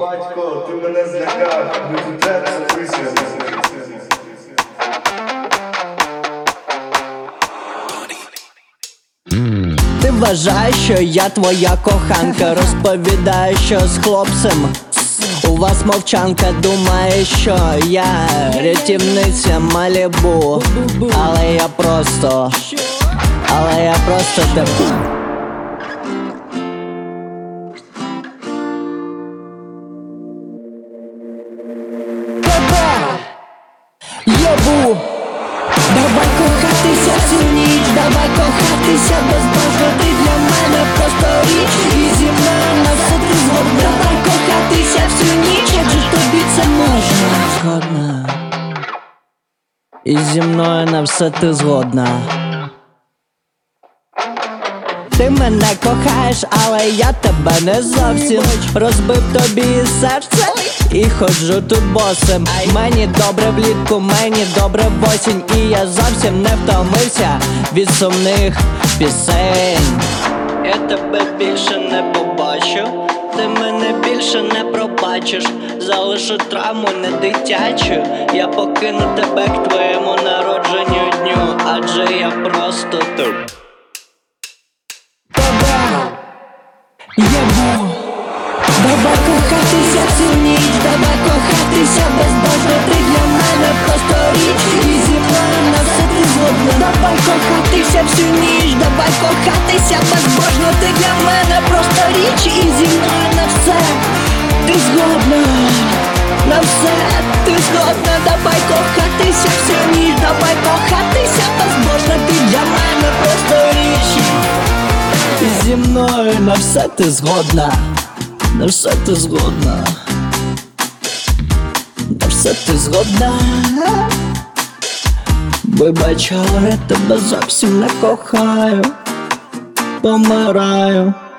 Батько, ти мене злякав, ми тут тебе записуємо. Ти вважаєш, що я твоя коханка, розповідаю, що з хлопцем у вас мовчанка. Думаєш, що я рятівниця Малібу, але я просто тебе. Єбу! Давай кохатися всю ніч, давай кохатися безбожно. Ти для мене просто річ, і зі мною на все ти згодна. Давай кохатися всю ніч, як же тобі це можна? Згодна. І зі мною на все ти згодна. Ти мене кохаєш, але я тебе не зовсім. Розбив тобі серце і ходжу тут босим. Мені добре влітку, мені добре в осінь, і я зовсім не втомився від сумних пісень. Я тебе більше не побачу, ти мене більше не пробачиш. Залишу травму не дитячу, я покину тебе к твоєму народженню дню, адже я просто тут. Єбу! Давай кохатися всю ніч, давай кохатися безбожно. Ти для мене просто річ, і зі мною на все ти згодна. Давай кохатися всю ніч, давай кохатися безбожно. Ти для мене просто річ, і зі мною на все ти згодна. На все ти згодна. Давай кохатися всю ніч, давай кохатися безбожно. Ти для мене просто річ, і зі мною на все ти згодна. На все ти згодна. На все ти згодна. Вибач, але я тебе зовсім не кохаю. Помираю.